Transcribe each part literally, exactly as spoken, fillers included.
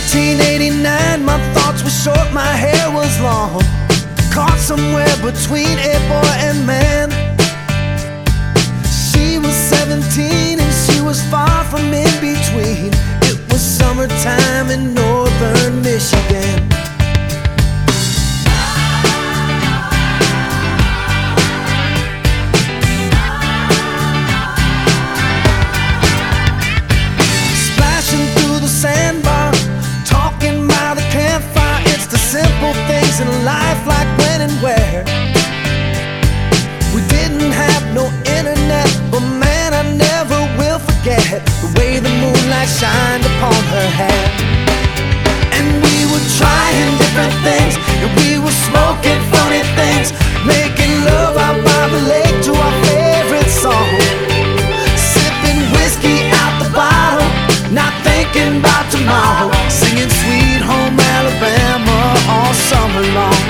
nineteen eighty-nine, my thoughts were short, my hair was long, caught somewhere between a boy and man. She was seventeen and she was far from in between. It was summertime in northern Michigan. Splashing through the sandbar, talking by the campfire. It's the simple things in life, like when and where. We didn't have no internet, but man, I never will forget the way the moonlight shined upon her hair. And we were trying different things, and we were smoking funny things, making love out by the lake to our favorite song, sipping whiskey out the bottle, not thinking about tomorrow, singing Sweet Home Alabama all summer long.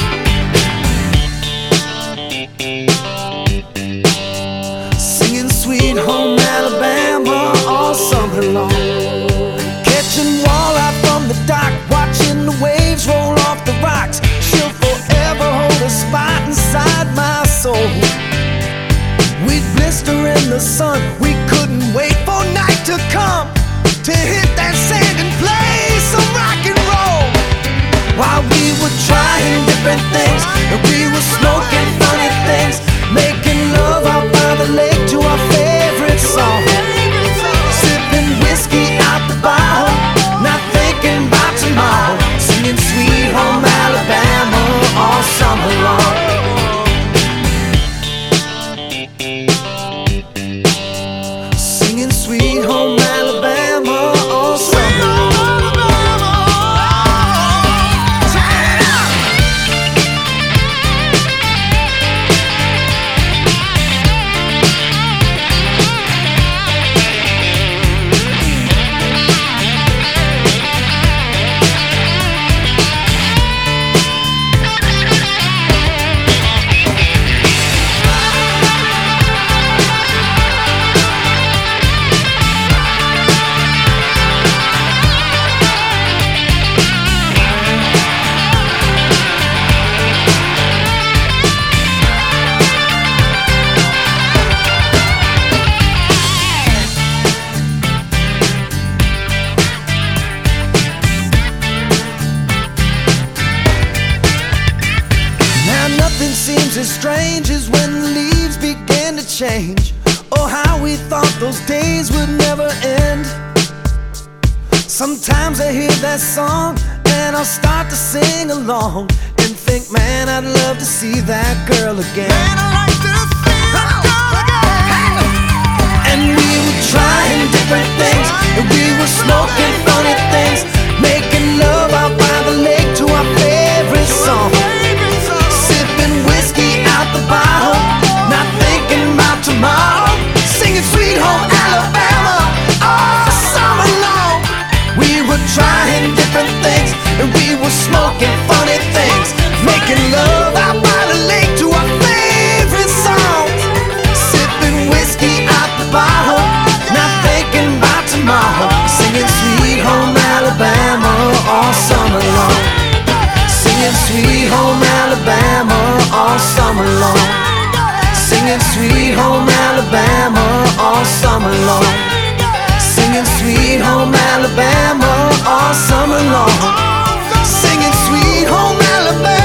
Singing Sweet Home Alabama all summer long. Catching walleye from the dock, watching the waves roll off the rocks. She'll forever hold a spot inside my soul. We'd blister in the sun, we couldn't wait for night to come to hit that sand and play some rock and roll. While we were trying different things, and we were smoking funny things, making love out by the lake to our favorite song, sipping whiskey out the bottle, not thinking about tomorrow, singing Sweet Home Alabama all summer long. Singing Sweet Home Alabama all summer long. Nothing seems as strange as when the leaves begin to change. Oh, how we thought those days would never end. Sometimes I hear that song and I'll start to sing along and think, man, I'd love to see that girl again. Man, I'd like to see that girl again. And we were trying different things, and we were smoking funny things, making love out by the lake to our favorite song, whiskey out the bottle, not thinking about tomorrow, singing Sweet Home Alabama all summer long. We were trying different things, and we were smoking funny things, making love out by the lake to our favorite songs, sipping whiskey out the bottle, not thinking about tomorrow, singing Sweet Home Alabama all summer long. Singing Sweet Home Alabama all summer long. Singing Sweet Home Alabama all summer long. Singing Sweet Home Alabama all summer long. Singing Sweet Home Alabama.